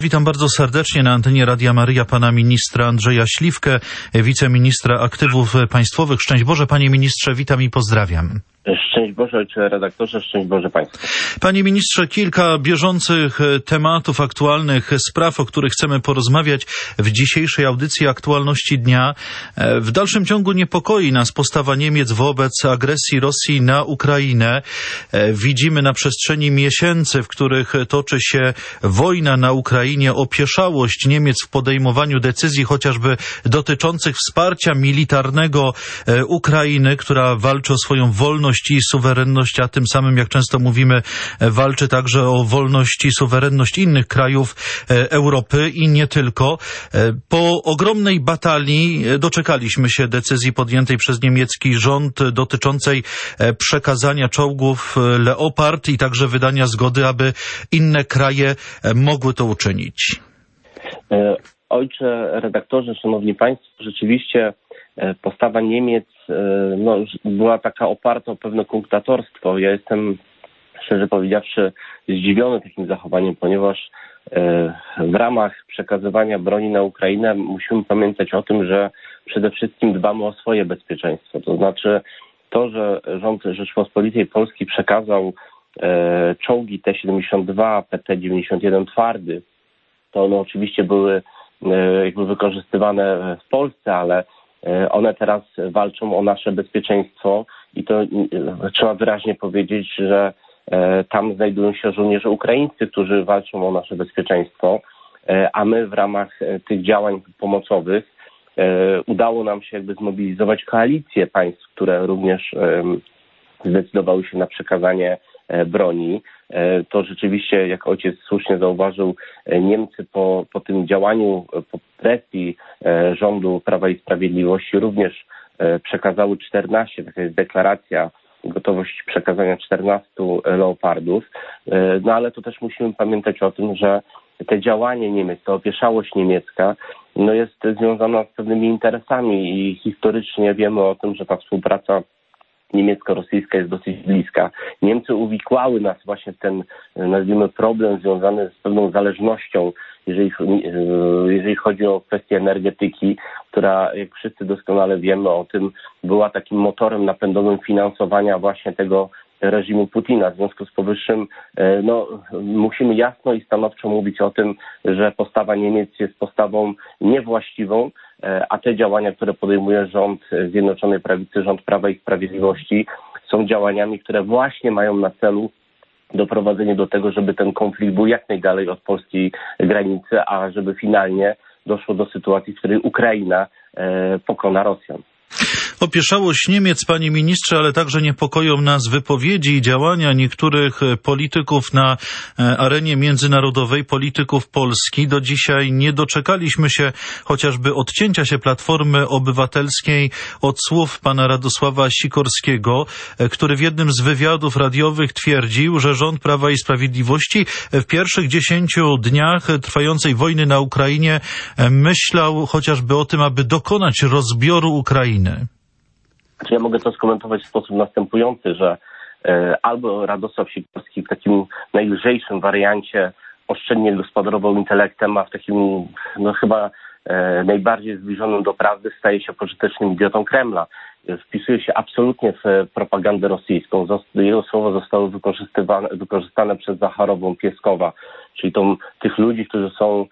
Witam bardzo serdecznie na antenie Radia Maryja pana ministra Andrzeja Śliwkę, wiceministra aktywów państwowych. Szczęść Boże, panie ministrze, witam i pozdrawiam. Szczęść Boże, ojcze redaktorze, szczęść Boże państwu. Panie ministrze, kilka bieżących tematów, aktualnych spraw, o których chcemy porozmawiać w dzisiejszej audycji Aktualności Dnia. W dalszym ciągu niepokoi nas postawa Niemiec wobec agresji Rosji na Ukrainę. Widzimy na przestrzeni miesięcy, w których toczy się wojna na Ukrainie, opieszałość Niemiec w podejmowaniu decyzji chociażby dotyczących wsparcia militarnego Ukrainy, która walczy o swoją wolność i suwerenność, a tym samym, jak często mówimy, walczy także o wolność i suwerenność innych krajów Europy i nie tylko. Po ogromnej batalii doczekaliśmy się decyzji podjętej przez niemiecki rząd dotyczącej przekazania czołgów Leopard i także wydania zgody, aby inne kraje mogły to uczynić. Ojcze redaktorze, szanowni państwo, rzeczywiście postawa Niemiec była taka oparta o pewne kunktatorstwo. Ja jestem, szczerze powiedziawszy, zdziwiony takim zachowaniem, ponieważ w ramach przekazywania broni na Ukrainę musimy pamiętać o tym, że przede wszystkim dbamy o swoje bezpieczeństwo. To znaczy to, że rząd Rzeczpospolitej Polskiej przekazał czołgi T-72, PT-91 twardy, to one oczywiście były jakby wykorzystywane w Polsce, ale one teraz walczą o nasze bezpieczeństwo i to trzeba wyraźnie powiedzieć, że tam znajdują się żołnierze ukraińscy, którzy walczą o nasze bezpieczeństwo, a my w ramach tych działań pomocowych udało nam się jakby zmobilizować koalicję państw, które również zdecydowały się na przekazanie broni. To rzeczywiście, jak ojciec słusznie zauważył, Niemcy po tym działaniu, po presji rządu Prawa i Sprawiedliwości również przekazały 14, taka jest deklaracja, gotowość przekazania 14 Leopardów. No ale to też musimy pamiętać o tym, że te działanie Niemiec, ta opieszałość niemiecka, jest związana z pewnymi interesami i historycznie wiemy o tym, że ta współpraca niemiecko-rosyjska jest dosyć bliska. Niemcy uwikłały nas właśnie w ten, nazwijmy, problem związany z pewną zależnością, jeżeli chodzi o kwestię energetyki, która, jak wszyscy doskonale wiemy o tym, była takim motorem napędowym finansowania właśnie tego reżimu Putina. W związku z powyższym musimy jasno i stanowczo mówić o tym, że postawa Niemiec jest postawą niewłaściwą, a te działania, które podejmuje rząd Zjednoczonej Prawicy, rząd Prawa i Sprawiedliwości, są działaniami, które właśnie mają na celu doprowadzenie do tego, żeby ten konflikt był jak najdalej od polskiej granicy, a żeby finalnie doszło do sytuacji, w której Ukraina pokona Rosjan. Opieszałość Niemiec, panie ministrze, ale także niepokoją nas wypowiedzi i działania niektórych polityków na arenie międzynarodowej, polityków Polski. Do dzisiaj nie doczekaliśmy się chociażby odcięcia się Platformy Obywatelskiej od słów pana Radosława Sikorskiego, który w jednym z wywiadów radiowych twierdził, że rząd Prawa i Sprawiedliwości w pierwszych 10 dniach trwającej wojny na Ukrainie myślał chociażby o tym, aby dokonać rozbioru Ukrainy. Ja mogę to skomentować w sposób następujący, że albo Radosław Sikorski w takim najlżejszym wariancie oszczędnie gospodarował intelektem, a w takim chyba najbardziej zbliżonym do prawdy staje się pożytecznym idiotą Kremla. Wpisuje się absolutnie w propagandę rosyjską. Jego słowa zostały wykorzystane przez Zacharową, Pieskowa, czyli tych ludzi, którzy są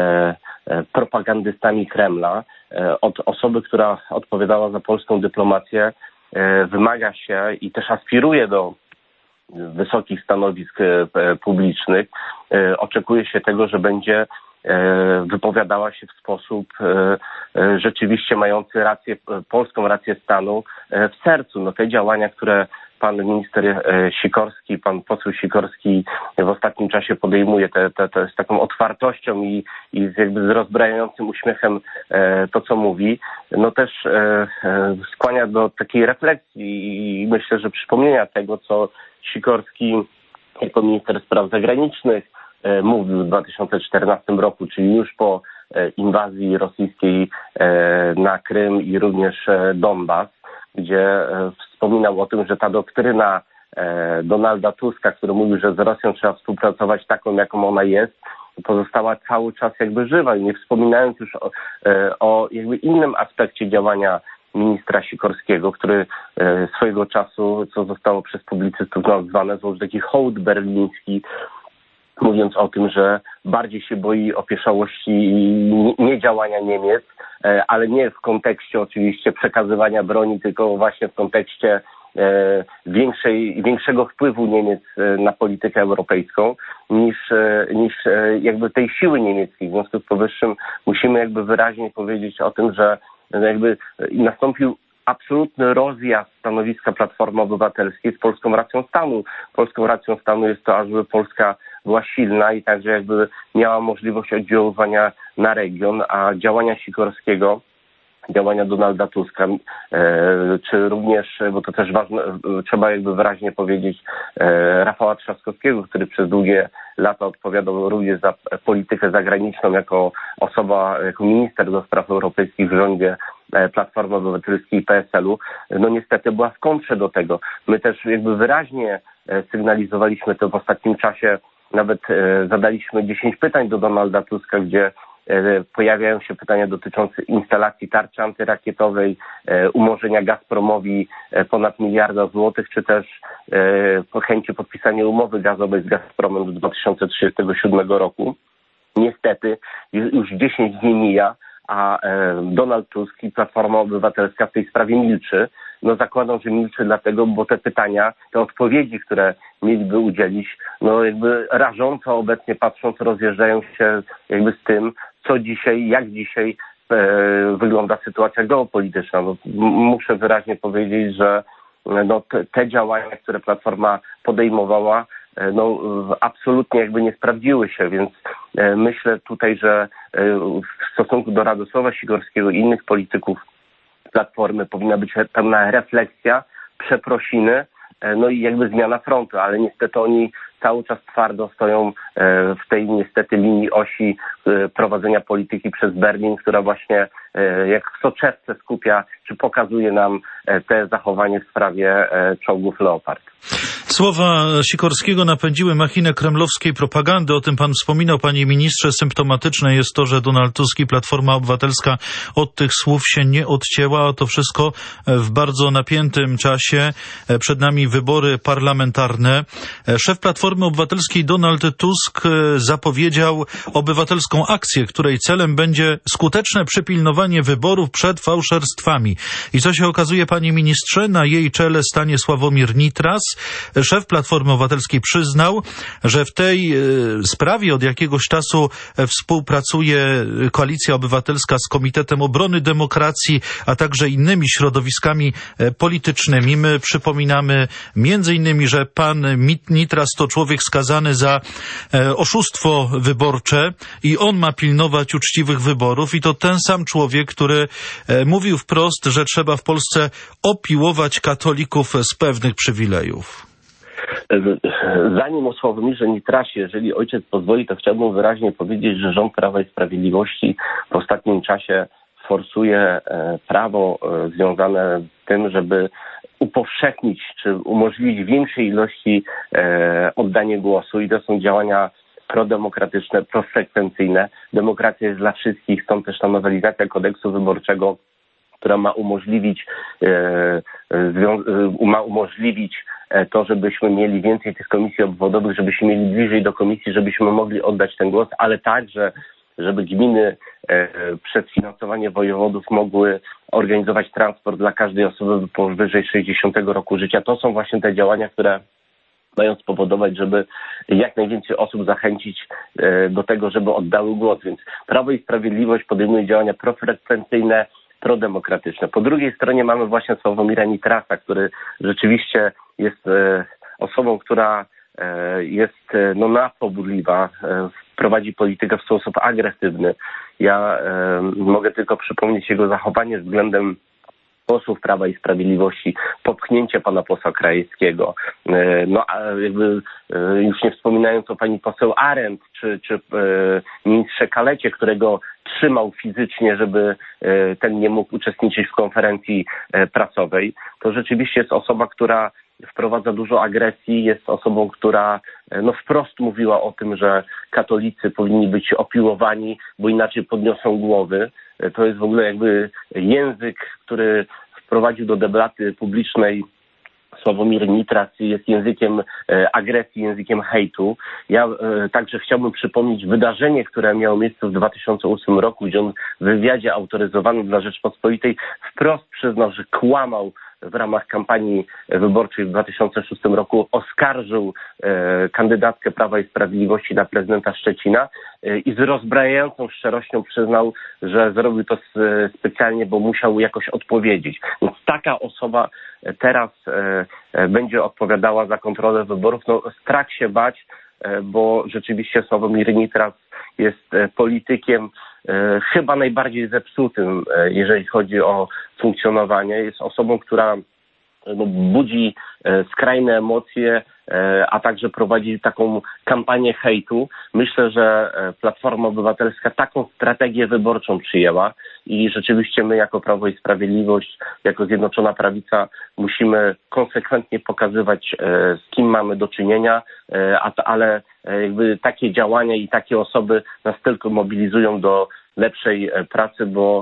propagandystami Kremla. Od osoby, która odpowiadała za polską dyplomację, wymaga się i też aspiruje do wysokich stanowisk publicznych. Oczekuje się tego, że będzie wypowiadała się w sposób rzeczywiście mający polską rację stanu w sercu. Te działania, które pan minister Sikorski, pan poseł Sikorski w ostatnim czasie podejmuje, z taką otwartością i jakby z rozbrajającym uśmiechem to, co mówi, też skłania do takiej refleksji i myślę, że przypomnienia tego, co Sikorski jako minister spraw zagranicznych mówił w 2014 roku, czyli już po inwazji rosyjskiej na Krym i również Donbas, gdzie wspominał o tym, że ta doktryna Donalda Tuska, który mówił, że z Rosją trzeba współpracować taką, jaką ona jest, pozostała cały czas jakby żywa, nie wspominając już o jakby innym aspekcie działania ministra Sikorskiego, który swojego czasu, co zostało przez publicystów nazwane, złożył taki hołd berliński, mówiąc o tym, że bardziej się boi opieszałości i niedziałania Niemiec, ale nie w kontekście oczywiście przekazywania broni, tylko właśnie w kontekście większego wpływu Niemiec na politykę europejską niż jakby tej siły niemieckiej. W związku z powyższym musimy jakby wyraźnie powiedzieć o tym, że jakby nastąpił absolutny rozjazd stanowiska Platformy Obywatelskiej z polską racją stanu. Polską racją stanu jest to, ażeby Polska była silna i także jakby miała możliwość oddziaływania na region, a działania Sikorskiego, działania Donalda Tuska, czy również, bo to też ważne, trzeba jakby wyraźnie powiedzieć, Rafała Trzaskowskiego, który przez długie lata odpowiadał również za politykę zagraniczną jako osoba, jako minister do spraw europejskich w rządzie Platformy Obywatelskiej i PSL-u, no niestety była w kontrze do tego. My też jakby wyraźnie sygnalizowaliśmy to w ostatnim czasie, nawet zadaliśmy 10 pytań do Donalda Tuska, gdzie pojawiają się pytania dotyczące instalacji tarczy antyrakietowej, umorzenia Gazpromowi ponad 1 miliarda złotych, czy też chęci podpisania umowy gazowej z Gazpromem do 2037 roku. Niestety już 10 dni mija, a Donald Tusk i Platforma Obywatelska w tej sprawie milczy. No zakładam, że milczy dlatego, bo te pytania, te odpowiedzi, które mieliby udzielić, no jakby rażąco obecnie patrząc rozjeżdżają się jakby z tym, co dzisiaj, jak dzisiaj wygląda sytuacja geopolityczna. No, muszę wyraźnie powiedzieć, że no, te działania, które Platforma podejmowała, no absolutnie jakby nie sprawdziły się, więc myślę tutaj, że w stosunku do Radosława Sikorskiego i innych polityków Platformy powinna być pewna refleksja, przeprosiny, no i jakby zmiana frontu, ale niestety oni cały czas twardo stoją w tej niestety linii osi prowadzenia polityki przez Berlin, która właśnie jak w soczewce skupia, czy pokazuje nam te zachowanie w sprawie czołgów Leopard. Słowa Sikorskiego napędziły machinę kremlowskiej propagandy. O tym pan wspominał, panie ministrze. Symptomatyczne jest to, że Donald Tusk i Platforma Obywatelska od tych słów się nie odcięła. To wszystko w bardzo napiętym czasie. Przed nami wybory parlamentarne. Szef Platformy Obywatelskiej Donald Tusk zapowiedział obywatelską akcję, której celem będzie skuteczne przypilnowanie wyborów przed fałszerstwami. I co się okazuje, panie ministrze, na jej czele stanie Sławomir Nitras. Szef Platformy Obywatelskiej przyznał, że w tej sprawie od jakiegoś czasu współpracuje Koalicja Obywatelska z Komitetem Obrony Demokracji, a także innymi środowiskami politycznymi. My przypominamy między innymi, że pan Nitras to człowiek skazany za oszustwo wyborcze i on ma pilnować uczciwych wyborów i to ten sam człowiek, który mówił wprost, że trzeba w Polsce opiłować katolików z pewnych przywilejów. Zanim o Sławomirze Nitrasie, jeżeli ojciec pozwoli, to chciałbym wyraźnie powiedzieć, że rząd Prawa i Sprawiedliwości w ostatnim czasie forsuje prawo związane z tym, żeby upowszechnić czy umożliwić większej ilości oddanie głosu i to są działania prodemokratyczne, profrekwencyjne. Demokracja jest dla wszystkich, stąd też ta nowelizacja kodeksu wyborczego, która ma umożliwić to, żebyśmy mieli więcej tych komisji obwodowych, żebyśmy mieli bliżej do komisji, żebyśmy mogli oddać ten głos, ale także, żeby gminy przez finansowanie wojewodów mogły organizować transport dla każdej osoby powyżej 60 roku życia. To są właśnie te działania, które mają spowodować, żeby jak najwięcej osób zachęcić do tego, żeby oddały głos. Więc Prawo i Sprawiedliwość podejmuje działania profrekwencyjne, prodemokratyczne. Po drugiej stronie mamy właśnie Sławomira Nitrasa, który rzeczywiście jest osobą, która jest nadpobudliwa, prowadzi politykę w sposób agresywny. Ja mogę tylko przypomnieć jego zachowanie względem posłów Prawa i Sprawiedliwości, popchnięcie pana posła Krajewskiego, już nie wspominając o pani poseł Arendt, czy ministrze Kalecie, którego trzymał fizycznie, żeby ten nie mógł uczestniczyć w konferencji prasowej. To rzeczywiście jest osoba, która wprowadza dużo agresji, jest osobą, która wprost mówiła o tym, że katolicy powinni być opiłowani, bo inaczej podniosą głowy. To jest w ogóle jakby język, który wprowadził do debaty publicznej Sławomir Nitras, jest językiem agresji, językiem hejtu. Ja także chciałbym przypomnieć wydarzenie, które miało miejsce w 2008 roku, gdzie on w wywiadzie autoryzowanym dla Rzeczpospolitej wprost przyznał, że kłamał w ramach kampanii wyborczej w 2006 roku, oskarżył kandydatkę Prawa i Sprawiedliwości na prezydenta Szczecina i z rozbrajającą szczerością przyznał, że zrobił to specjalnie, bo musiał jakoś odpowiedzieć. Więc taka osoba teraz będzie odpowiadała za kontrolę wyborów. Strach się bać, bo rzeczywiście Sławomir Nitras jest politykiem chyba najbardziej zepsutym, jeżeli chodzi o funkcjonowanie. Jest osobą, która budzi skrajne emocje, a także prowadzi taką kampanię hejtu. Myślę, że Platforma Obywatelska taką strategię wyborczą przyjęła i rzeczywiście my jako Prawo i Sprawiedliwość, jako Zjednoczona Prawica musimy konsekwentnie pokazywać, z kim mamy do czynienia, ale jakby takie działania i takie osoby nas tylko mobilizują do lepszej pracy, bo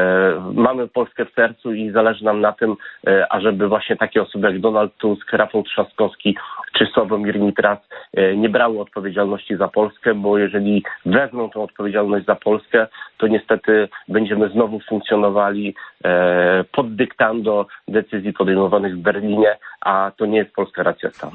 mamy Polskę w sercu i zależy nam na tym, ażeby właśnie takie osoby jak Donald Tusk, Rafał Trzaskowski czy Sławomir Nitras nie brały odpowiedzialności za Polskę, bo jeżeli wezmą tę odpowiedzialność za Polskę, to niestety będziemy znowu funkcjonowali pod dyktando decyzji podejmowanych w Berlinie, a to nie jest polska racja stanu.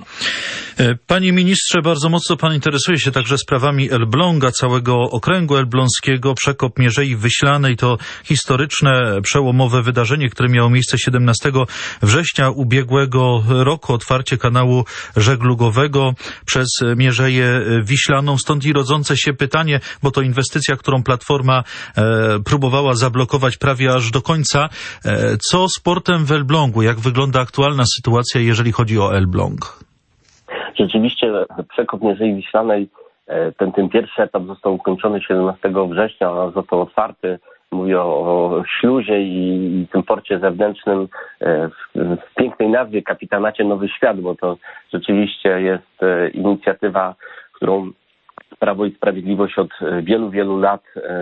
Panie ministrze, bardzo mocno pan interesuje się także sprawami Elbląga, całego okręgu elbląskiego, przekop Mierzei Wiślanej. To historyczne, przełomowe wydarzenie, które miało miejsce 17 września ubiegłego roku, otwarcie kanału żeglugowego przez Mierzeję Wiślaną. Stąd i rodzące się pytanie, bo to inwestycja, którą Platforma próbowała zablokować prawie aż do końca. Co z portem w Elblągu? Jak wygląda aktualna sytuacja, jeżeli chodzi o Elbląg? Rzeczywiście przekop Mierzei Wiślanej, ten pierwszy etap został ukończony 17 września, został otwarty. Mówię o śluzie i tym porcie zewnętrznym w pięknej nazwie Kapitanacie Nowy Świat, bo to rzeczywiście jest inicjatywa, którą Prawo i Sprawiedliwość od wielu, wielu lat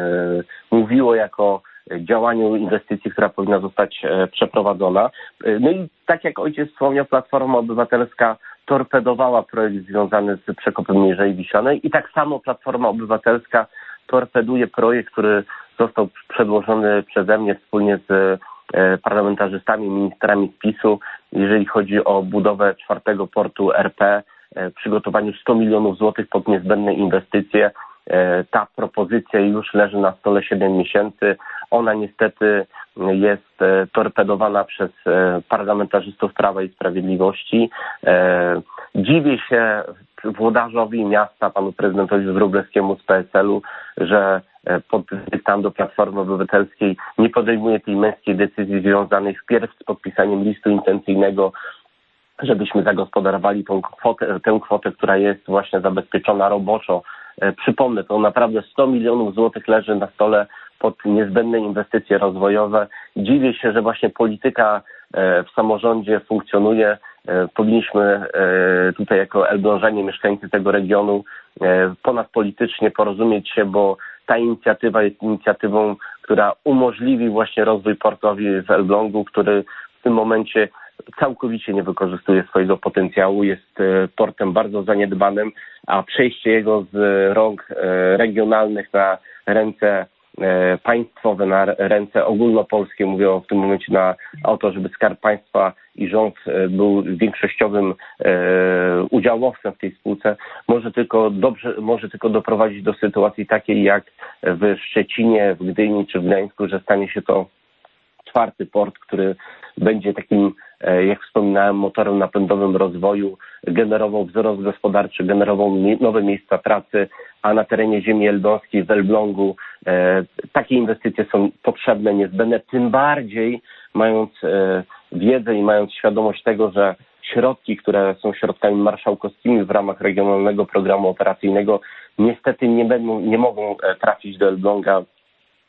mówiło jako działaniu inwestycji, która powinna zostać przeprowadzona. No i tak jak ojciec wspomniał, Platforma Obywatelska torpedowała projekt związany z przekopem Mierzei Wiślanej i tak samo Platforma Obywatelska torpeduje projekt, który został przedłożony przeze mnie wspólnie z parlamentarzystami, ministrami z PiS-u, jeżeli chodzi o budowę czwartego portu RP, przygotowaniu 100 milionów złotych pod niezbędne inwestycje. Ta propozycja już leży na stole 7 miesięcy. Ona niestety jest torpedowana przez parlamentarzystów Prawa i Sprawiedliwości. Dziwię się włodarzowi miasta, panu prezydentowi Wróblewskiemu z PSL-u, że pod dyktando Platformy Obywatelskiej nie podejmuje tej męskiej decyzji związanej wpierw z podpisaniem listu intencyjnego, żebyśmy zagospodarowali tę kwotę, która jest właśnie zabezpieczona roboczo. Przypomnę, to naprawdę 100 milionów złotych leży na stole pod niezbędne inwestycje rozwojowe. Dziwię się, że właśnie polityka w samorządzie funkcjonuje. Powinniśmy tutaj jako Elblążanie, mieszkańcy tego regionu, ponadpolitycznie porozumieć się, bo ta inicjatywa jest inicjatywą, która umożliwi właśnie rozwój portowi w Elblągu, który w tym momencie całkowicie nie wykorzystuje swojego potencjału, jest portem bardzo zaniedbanym, a przejście jego z rąk regionalnych na ręce państwowe, na ręce ogólnopolskie, mówię w tym momencie o to, żeby Skarb Państwa i rząd był większościowym udziałowcem w tej spółce, może tylko doprowadzić do sytuacji takiej jak w Szczecinie, w Gdyni czy w Gdańsku, że stanie się to czwarty port, który będzie takim, jak wspominałem, motorem napędowym rozwoju, generował wzrost gospodarczy, generował nowe miejsca pracy, a na terenie ziemi elbląskiej, w Elblągu, takie inwestycje są potrzebne, niezbędne, tym bardziej mając wiedzę i mając świadomość tego, że środki, które są środkami marszałkowskimi w ramach Regionalnego Programu Operacyjnego, niestety nie mogą trafić do Elbląga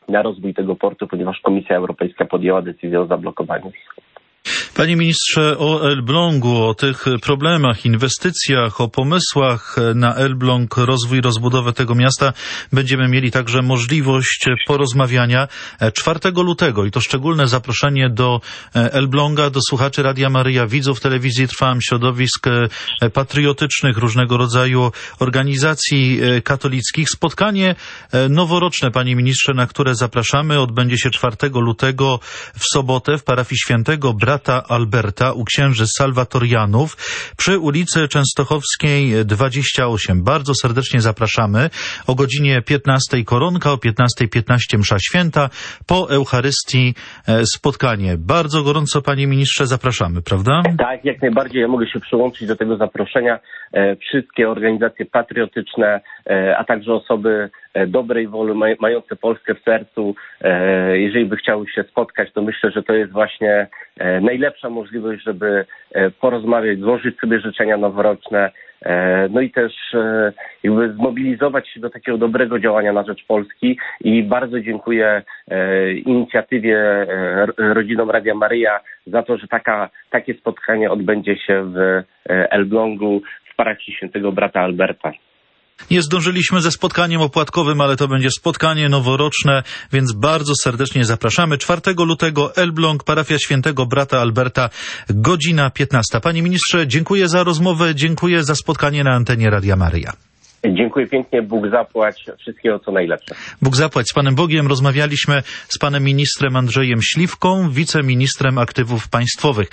na rozwój tego portu, ponieważ Komisja Europejska podjęła decyzję o zablokowaniu ich. Panie ministrze, o Elblągu, o tych problemach, inwestycjach, o pomysłach na Elbląg, rozwój, rozbudowę tego miasta będziemy mieli także możliwość porozmawiania 4 lutego i to szczególne zaproszenie do Elbląga, do słuchaczy Radia Maryja, widzów telewizji Trwam, środowisk patriotycznych, różnego rodzaju organizacji katolickich. Spotkanie noworoczne, panie ministrze, na które zapraszamy, odbędzie się 4 lutego w sobotę w parafii Świętego Brata Alberta u księży salwatorianów przy ulicy Częstochowskiej 28. Bardzo serdecznie zapraszamy. O godzinie 15 koronka, o 15:15 msza święta, po Eucharystii spotkanie. Bardzo gorąco, panie ministrze, zapraszamy, prawda? Tak, jak najbardziej. Ja mogę się przyłączyć do tego zaproszenia. Wszystkie organizacje patriotyczne, a także osoby dobrej woli, mające Polskę w sercu, jeżeli by chciały się spotkać, to myślę, że to jest właśnie najlepsza możliwość, żeby porozmawiać, złożyć sobie życzenia noworoczne, no i też jakby zmobilizować się do takiego dobrego działania na rzecz Polski i bardzo dziękuję inicjatywie rodzinom Radia Maryja za to, że takie spotkanie odbędzie się w Elblągu w parafii Świętego Brata Alberta. Nie zdążyliśmy ze spotkaniem opłatkowym, ale to będzie spotkanie noworoczne, więc bardzo serdecznie zapraszamy. 4 lutego Elbląg, parafia Świętego Brata Alberta, godzina 15. Panie ministrze, dziękuję za rozmowę, dziękuję za spotkanie na antenie Radia Maryja. Dziękuję pięknie, Bóg zapłać, wszystkiego co najlepsze. Bóg zapłać. Z Panem Bogiem rozmawialiśmy z panem ministrem Andrzejem Śliwką, wiceministrem aktywów państwowych.